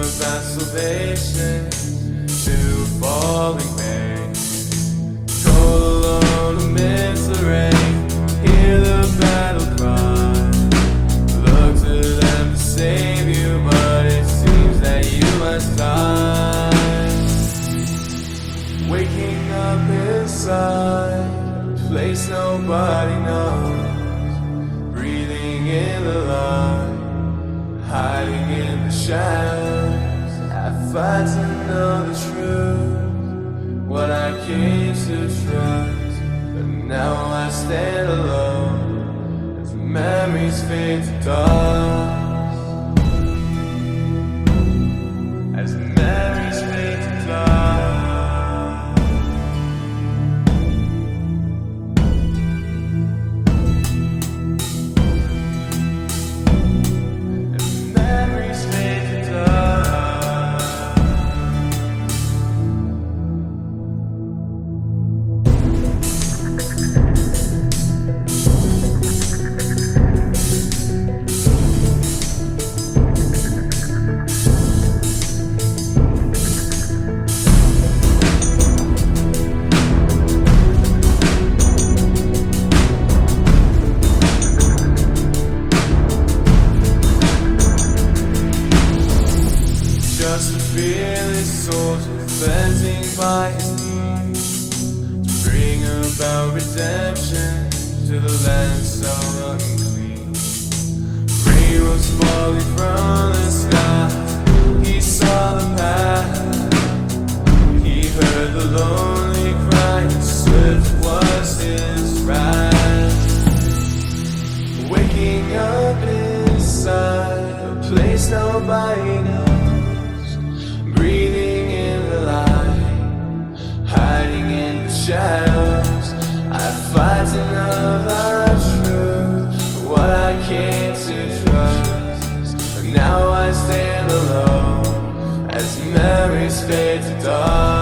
about salvation to a falling man. Cold alone amidst the rain, hear the battle cry. Look to them to save you, but it seems that you must die. Waking up inside a place nobody knows, breathing in the light, hiding in the shadows. I fight to know the truth, what I came to trust, but now I stand alone as memories fade to dust. As memories fade to dust. Just a fearless soldier bending by his knees to bring about redemption to the land so unclean. Rain was falling from the sky, he saw the path, he heard the lonely cry, and swift was his wrath. Waking up inside a place nobody knows, breathing in the light, hiding in the shadows. I fight to know the truth, what I came to trust, but now I stand alone as memories fade to dark.